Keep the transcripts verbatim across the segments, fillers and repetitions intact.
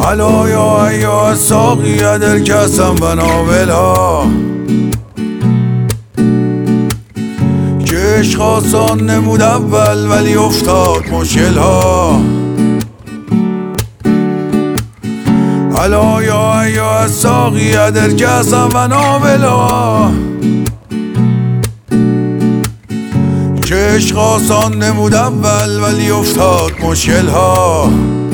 حالا یا یا ساقی در کسم و ناولا که عشق آسان نمود اول ولی افتاد مشکل ها. حالا یا یا ساقی در کسم و ناولا که عشق آسان نمود اول ولی افتاد مشکل ها.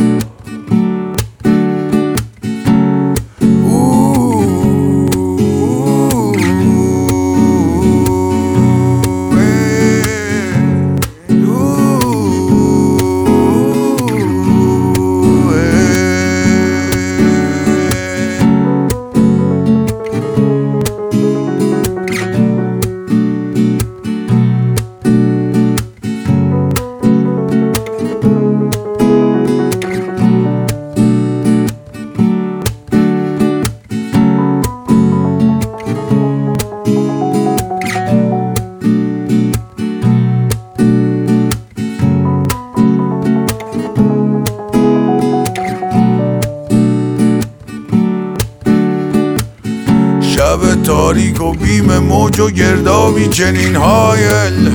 شب تاریک و بیم موج و گردابی چنین هایل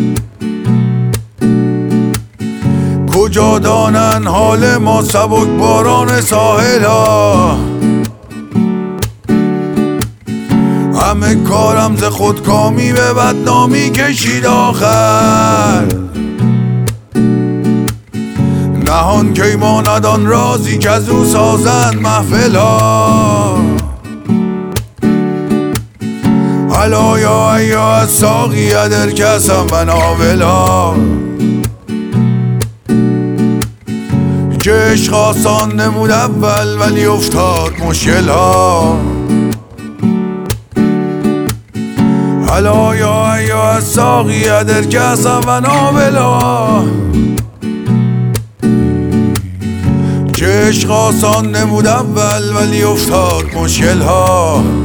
کجا دانن حال ما سبک باران ساحل ها. همه کارم ز خودکامی به بدنامی کشید آخر نهان کی ما ندان رازی که از او سازند محفل ها. حالا یا یا ساقی در کسم و ناولا که عشق آسان نمود اول ولی افتاد مشکل ها. حالا یا یا ساقی در کسم و ناولا که عشق آسان نمود اول ولی افتاد مشکل ها.